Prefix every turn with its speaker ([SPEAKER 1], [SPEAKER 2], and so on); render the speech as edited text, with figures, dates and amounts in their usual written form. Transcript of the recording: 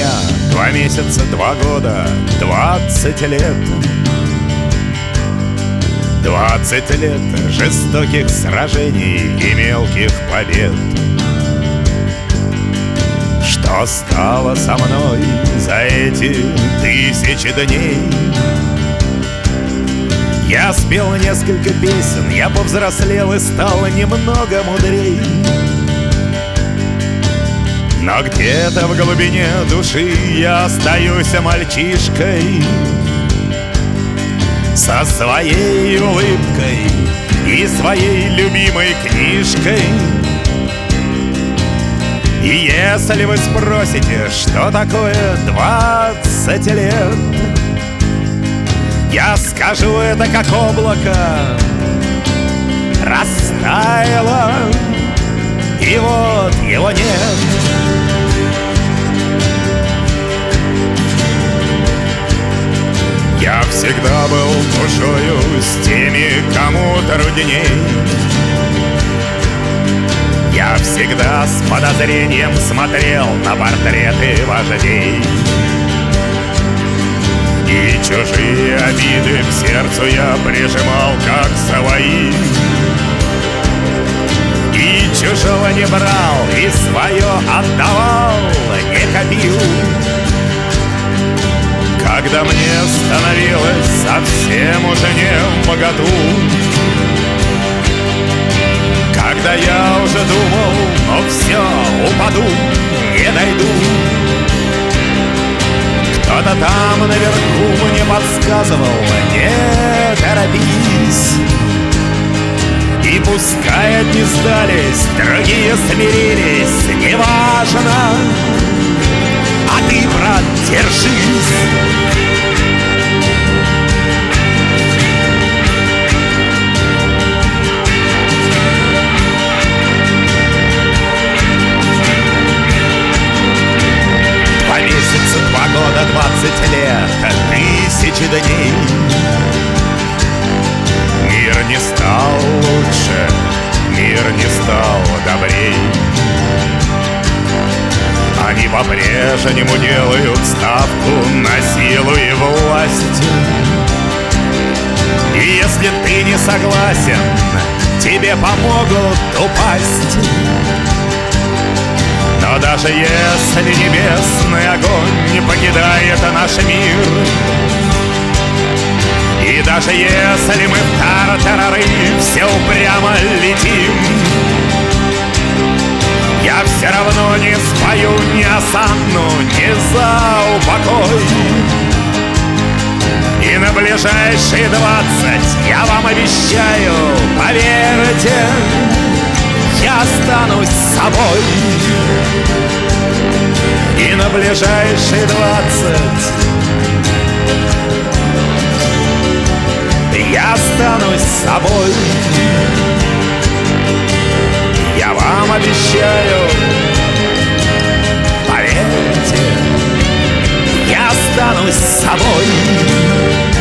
[SPEAKER 1] дня, 2 месяца, 2 года, 20 лет. 20 лет жестоких сражений и мелких побед. Что стало со мной за эти 1000 дней? Я спел несколько песен, я повзрослел и стал немного мудрей. Но где-то в глубине души я остаюсь мальчишкой со своей улыбкой и своей любимой книжкой. И если вы спросите, что такое 20 лет, я скажу, это как облако растаяло, и вот его нет. Я всегда был душою с теми, кому трудней. Я всегда с подозрением смотрел на портреты вождей. И чужие обиды к сердцу я прижимал, как свои. И чужого не брал, и свое отдавал, не копил. Когда мне становилось совсем уже не вмоготу, когда я уже думал, ну все, упаду, не дойду, кто-то там наверху мне подсказывал: не торопись. И пускай одни сдались, другие смирились, неважно, а ты, брат, держись. Месяца, 2 года, 20 лет, 1000 дней. Мир не стал лучше, мир не стал добрей. Они по-прежнему делают ставку на силу и власть. И если ты не согласен, тебе помогут упасть. Но даже если небесный огонь не покидает наш мир, и даже если мы в тартарары все упрямо летим, я все равно не спою ни осанну, ни за упокой. И на ближайшие 20 я вам обещаю, поверьте, я останусь собой. И на ближайшие 20 я останусь собой. Я вам обещаю, поверьте, я останусь собой.